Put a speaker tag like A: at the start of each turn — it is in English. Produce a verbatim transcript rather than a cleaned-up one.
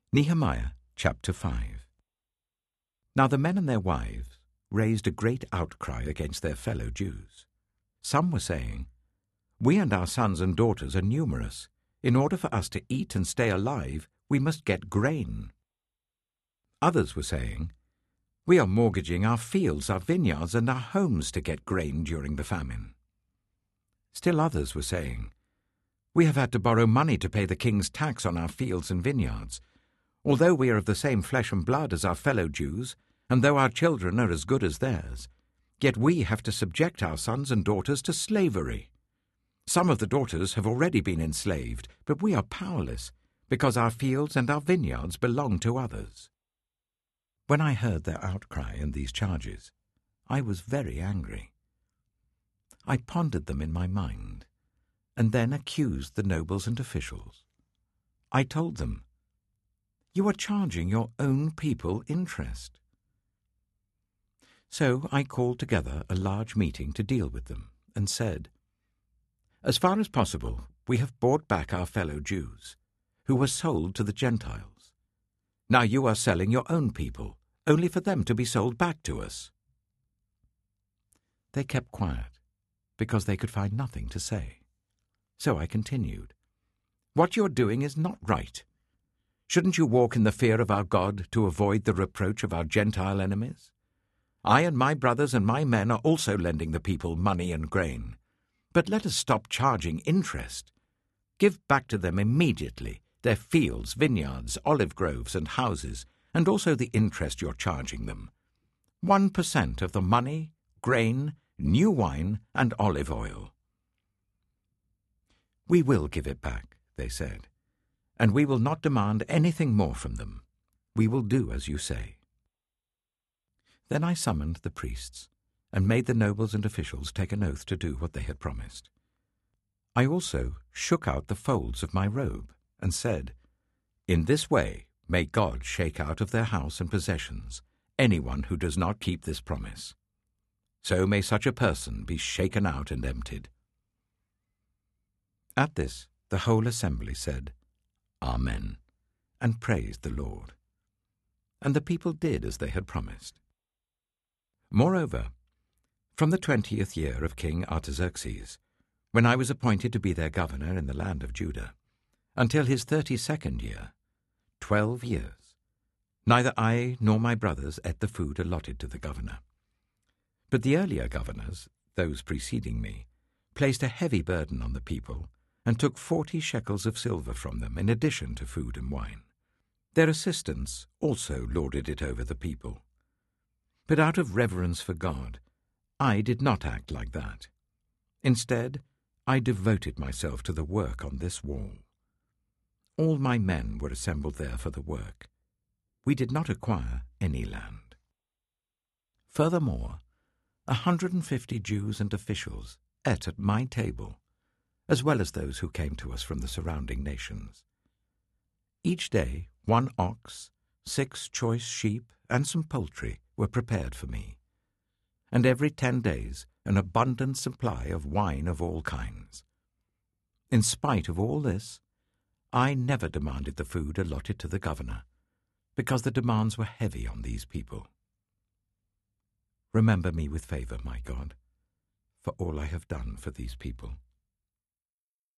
A: Nehemiah chapter five. Now the men and their wives raised a great outcry against their fellow Jews. Some were saying, "We and our sons and daughters are numerous. In order for us to eat and stay alive, we must get grain." Others were saying, "We are mortgaging our fields, our vineyards, and our homes to get grain during the famine." Still others were saying, "We have had to borrow money to pay the king's tax on our fields and vineyards. Although we are of the same flesh and blood as our fellow Jews, and though our children are as good as theirs, yet we have to subject our sons and daughters to slavery. Some of the daughters have already been enslaved, but we are powerless, because our fields and our vineyards belong to others." When I heard their outcry and these charges, I was very angry. I pondered them in my mind, and then accused the nobles and officials. I told them, "You are charging your own people interest." So I called together a large meeting to deal with them, and said, "As far as possible, we have bought back our fellow Jews, who were sold to the Gentiles. Now you are selling your own people, only for them to be sold back to us." They kept quiet, because they could find nothing to say. So I continued, "What you are doing is not right. Shouldn't you walk in the fear of our God to avoid the reproach of our Gentile enemies? I and my brothers and my men are also lending the people money and grain. But let us stop charging interest. Give back to them immediately their fields, vineyards, olive groves, and houses, and also the interest you're charging them. One percent of the money, grain, new wine, and olive oil." "We will give it back," they said, "and we will not demand anything more from them. We will do as you say." Then I summoned the priests, and made the nobles and officials take an oath to do what they had promised. I also shook out the folds of my robe, and said, "In this way may God shake out of their house and possessions anyone who does not keep this promise. So may such a person be shaken out and emptied." At this the whole assembly said, "Amen," and praised the Lord. And the people did as they had promised. Moreover, from the twentieth year of King Artaxerxes, when I was appointed to be their governor in the land of Judah, until his thirty-second year, twelve years, neither I nor my brothers ate the food allotted to the governor. But the earlier governors, those preceding me, placed a heavy burden on the people, and took forty shekels of silver from them in addition to food and wine. Their assistants also lorded it over the people. But out of reverence for God, I did not act like that. Instead, I devoted myself to the work on this wall. All my men were assembled there for the work. We did not acquire any land. Furthermore, a hundred and fifty Jews and officials ate at my table, as well as those who came to us from the surrounding nations. Each day one ox, six choice sheep, and some poultry were prepared for me, and every ten days an abundant supply of wine of all kinds. In spite of all this, I never demanded the food allotted to the governor, because the demands were heavy on these people. Remember me with favor, my God, for all I have done for these people.